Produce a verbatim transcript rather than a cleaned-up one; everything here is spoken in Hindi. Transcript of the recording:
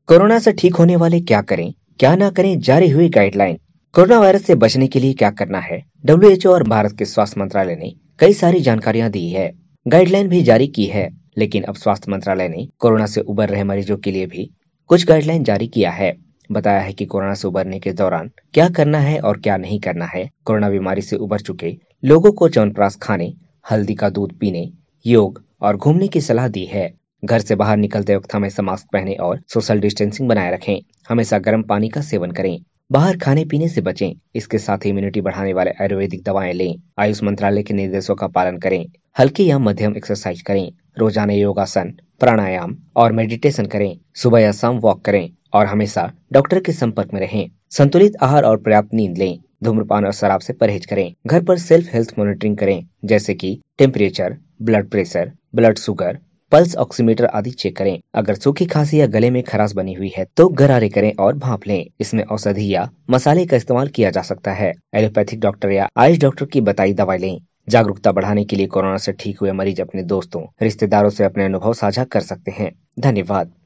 कोरोना से ठीक होने वाले क्या करें, क्या ना करें, जारी हुई गाइडलाइन। कोरोना वायरस से बचने के लिए क्या करना है। डब्ल्यू एच ओ और भारत के स्वास्थ्य मंत्रालय ने कई सारी जानकारियां दी है, गाइडलाइन भी जारी की है। लेकिन अब स्वास्थ्य मंत्रालय ने कोरोना से उबर रहे मरीजों के लिए भी कुछ गाइडलाइन जारी किया है। बताया है कि कोरोना से उबरने के दौरान क्या करना है और क्या नहीं करना है। कोरोना बीमारी से उबर चुके लोगों को च्यवनप्राश खाने, हल्दी का दूध पीने, योग और घूमने की सलाह दी है। घर से बाहर निकलते वक्त हमेशा मास्क पहने और सोशल डिस्टेंसिंग बनाए रखें। हमेशा गर्म पानी का सेवन करें। बाहर खाने पीने से बचें। इसके साथ ही इम्यूनिटी बढ़ाने वाले आयुर्वेदिक दवाएं लें। आयुष मंत्रालय के निर्देशों का पालन करें। हल्की या मध्यम एक्सरसाइज करें। रोजाना योगासन, प्राणायाम और मेडिटेशन करें। सुबह या शाम वॉक करें और हमेशा डॉक्टर के संपर्क में रहें। संतुलित आहार और पर्याप्त नींद लें। धूम्रपान और शराब से परहेज करें। घर पर सेल्फ हेल्थ मॉनिटरिंग करें, जैसे कि temperature, blood pressure, blood sugar, pulse oximeter आदि चेक करें। अगर सूखी खांसी या गले में खराश बनी हुई है तो गरारे करें और भांप लें। इसमें औषधि या मसाले का इस्तेमाल किया जा सकता है। एलोपैथिक डॉक्टर या आयुष डॉक्टर की बताई दवाई लें। जागरूकता बढ़ाने के लिए कोरोना से ठीक हुए मरीज अपने दोस्तों, रिश्तेदारों से अपने अनुभव साझा कर सकते हैं। धन्यवाद।